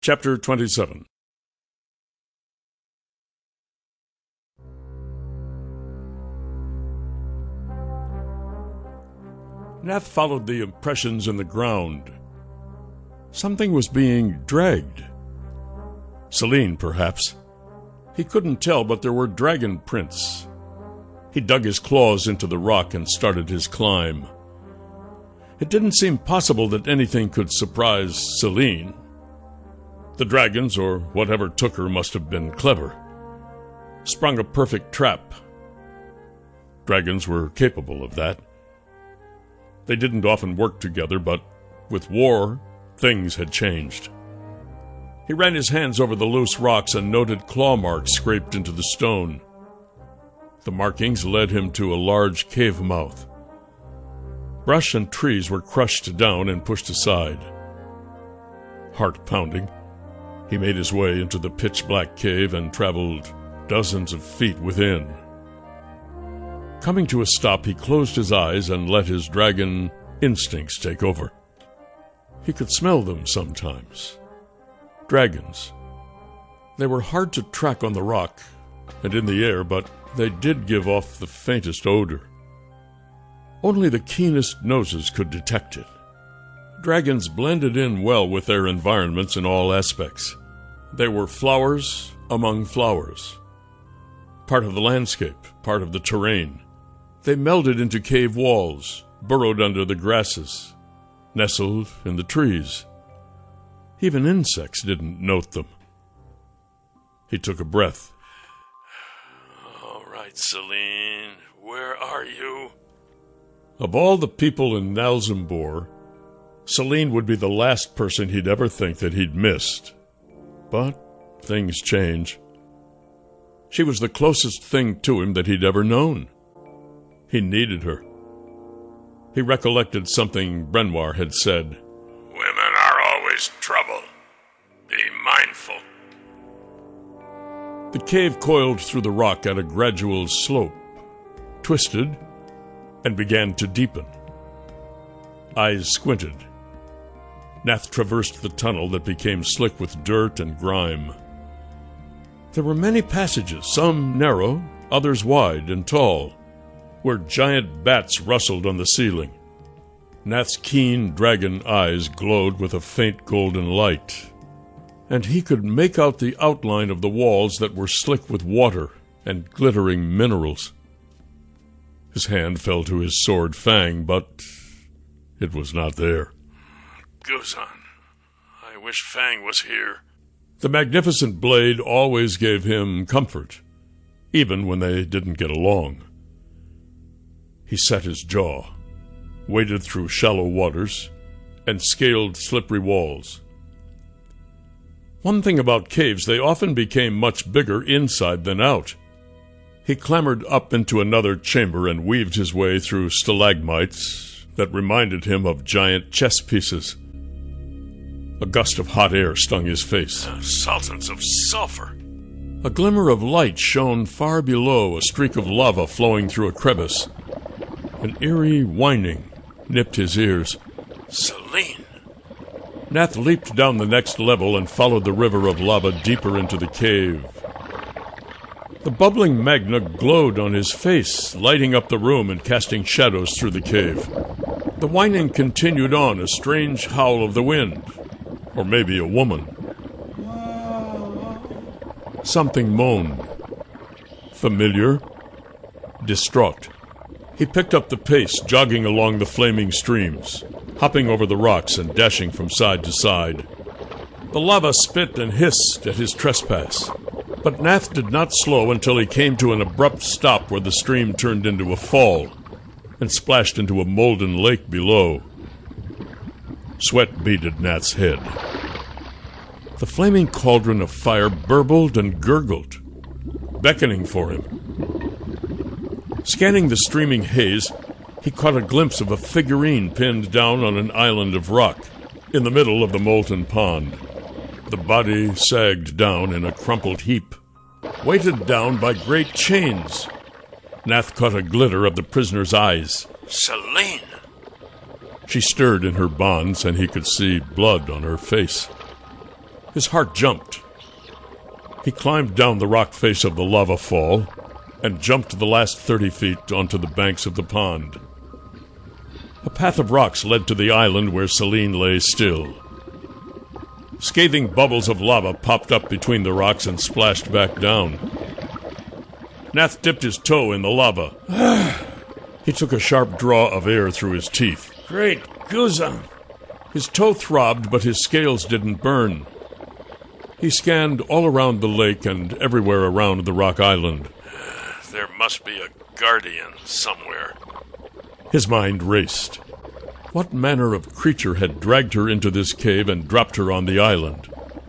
Chapter 27. Nath followed the impressions in the ground. Something was being dragged. Selene, perhaps. He couldn't tell, but there were dragon prints. He dug his claws into the rock and started his climb. It didn't seem possible that anything could surprise Selene. The dragons, or whatever took her, must have been clever. Sprung a perfect trap. Dragons were capable of that. They didn't often work together, but with war, things had changed. He ran his hands over the loose rocks and noted claw marks scraped into the stone. The markings led him to a large cave mouth. Brush and trees were crushed down and pushed aside. Heart pounding, he made his way into the pitch-black cave and traveled dozens of feet within. Coming to a stop, he closed his eyes and let his dragon instincts take over. He could smell them sometimes. Dragons. They were hard to track on the rock and in the air, but they did give off the faintest odor. Only the keenest noses could detect it. Dragons blended in well with their environments in all aspects. They were flowers among flowers. Part of the landscape, part of the terrain. They melded into cave walls, burrowed under the grasses, nestled in the trees. Even insects didn't note them. He took a breath. All right, Selene, where are you? Of all the people in Nalzambor, Selene would be the last person he'd ever think that he'd missed. But things change. She was the closest thing to him that he'd ever known. He needed her. He recollected something Brenoir had said. Women are always trouble. Be mindful. The cave coiled through the rock at a gradual slope, twisted, and began to deepen. Eyes squinted. Nath traversed the tunnel that became slick with dirt and grime. There were many passages, some narrow, others wide and tall, where giant bats rustled on the ceiling. Nath's keen dragon eyes glowed with a faint golden light, and he could make out the outline of the walls that were slick with water and glittering minerals. His hand fell to his sword Fang, but it was not there. Guzan, I wish Fang was here. The magnificent blade always gave him comfort, even when they didn't get along. He set his jaw, waded through shallow waters, and scaled slippery walls. One thing about caves, they often became much bigger inside than out. He clambered up into another chamber and weaved his way through stalagmites that reminded him of giant chess pieces. A gust of hot air stung his face. Sultans of sulfur. A glimmer of light shone far below, a streak of lava flowing through a crevice. An eerie whining nipped his ears. Selene! Nath leaped down the next level and followed the river of lava deeper into the cave. The bubbling magna glowed on his face, lighting up the room and casting shadows through the cave. The whining continued on, a strange howl of the wind. Or maybe a woman. Something moaned. Familiar. Distraught. He picked up the pace, jogging along the flaming streams, hopping over the rocks and dashing from side to side. The lava spit and hissed at his trespass, but Nath did not slow until he came to an abrupt stop where the stream turned into a fall and splashed into a molten lake below. Sweat beaded Nath's head. The flaming cauldron of fire burbled and gurgled, beckoning for him. Scanning the streaming haze, he caught a glimpse of a figurine pinned down on an island of rock in the middle of the molten pond. The body sagged down in a crumpled heap, weighted down by great chains. Nath caught a glitter of the prisoner's eyes. Selene! She stirred in her bonds, and he could see blood on her face. His heart jumped. He climbed down the rock face of the lava fall and jumped the last 30 feet onto the banks of the pond. A path of rocks led to the island where Celine lay still. Scathing bubbles of lava popped up between the rocks and splashed back down. Nath dipped his toe in the lava. He took a sharp draw of air through his teeth. Great Guzan! His toe throbbed, but his scales didn't burn. He scanned all around the lake and everywhere around the rock island. There must be a guardian somewhere. His mind raced. What manner of creature had dragged her into this cave and dropped her on the island?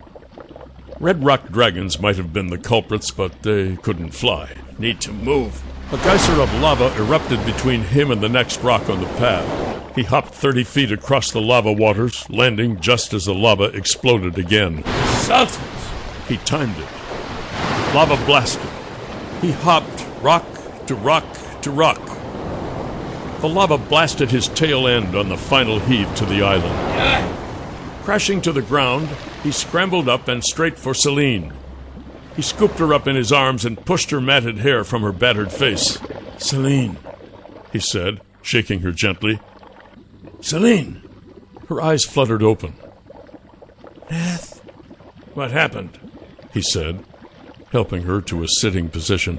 Red rock dragons might have been the culprits, but they couldn't fly. Need to move. A geyser of lava erupted between him and the next rock on the path. He hopped 30 feet across the lava waters, landing just as the lava exploded again. Sultans! He timed it. Lava blasted. He hopped rock to rock to rock. The lava blasted his tail end on the final heave to the island. Crashing to the ground, he scrambled up and straight for Celine. He scooped her up in his arms and pushed her matted hair from her battered face. "Celine," he said, shaking her gently. "Celine!" Her eyes fluttered open. "Nath." What happened? He said, helping her to a sitting position.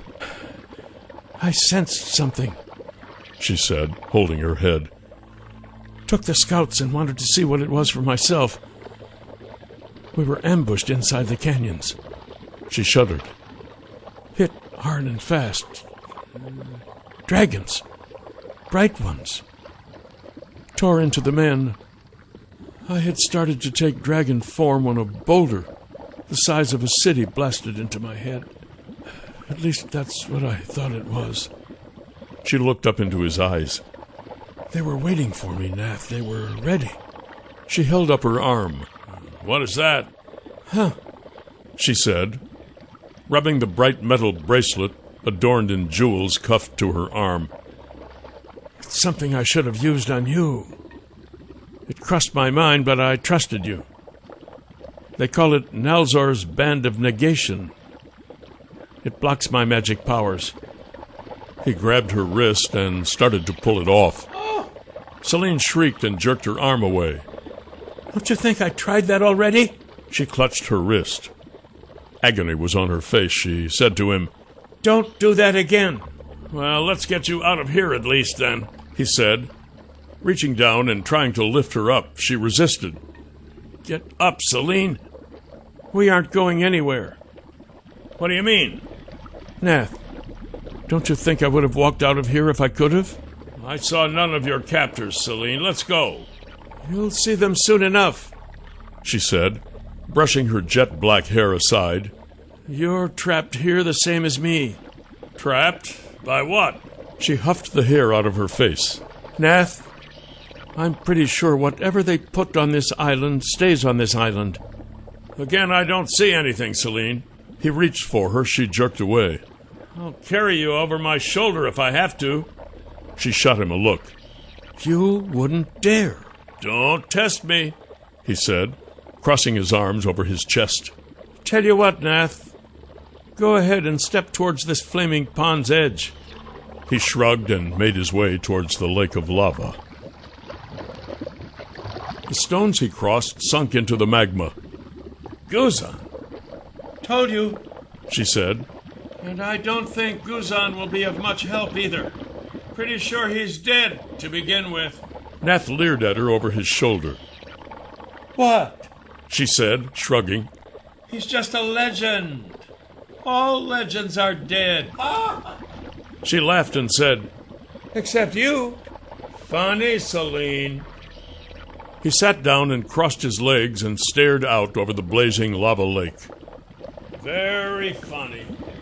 "I sensed something," she said, holding her head. "Took the scouts and wanted to see what it was for myself. We were ambushed inside the canyons." She shuddered. "Hit hard and fast. Dragons. Bright ones. Tore into the men. I had started to take dragon form when a boulder the size of a city blasted into my head. At least that's what I thought it was." She looked up into his eyes. "They were waiting for me, Nath. They were ready." She held up her arm. What is that? "Huh," she said, rubbing the bright metal bracelet adorned in jewels cuffed to her arm. "It's something I should have used on you. It crossed my mind, but I trusted you. They call it Nalzor's Band of Negation. It blocks my magic powers." He grabbed her wrist and started to pull it off. Celine shrieked and jerked her arm away. "Don't you think I tried that already?" She clutched her wrist. Agony was on her face. She said to him, "Don't do that again." Well, let's get you out of here at least, then. He said. Reaching down and trying to lift her up, she resisted. Get up, Celine. "We aren't going anywhere." What do you mean? "Nath, don't you think I would have walked out of here if I could have?" I saw none of your captors, Celine. Let's go. "You'll see them soon enough," she said, brushing her jet-black hair aside. "You're trapped here the same as me." Trapped? By what? She huffed the hair out of her face. "Nath, I'm pretty sure whatever they put on this island stays on this island." Again, I don't see anything, Celine. He reached for her. She jerked away. I'll carry you over my shoulder if I have to. She shot him a look. "You wouldn't dare." Don't test me, he said, crossing his arms over his chest. "Tell you what, Nath. Go ahead and step towards this flaming pond's edge." He shrugged and made his way towards the lake of lava. The stones he crossed sunk into the magma. Guzan. "Told you," she said. "And I don't think Guzan will be of much help either. Pretty sure he's dead to begin with." Nath leered at her over his shoulder. "What?" she said, shrugging. "He's just a legend. All legends are dead." She laughed and said, "Except you." Funny, Celine. He sat down and crossed his legs and stared out over the blazing lava lake. Very funny.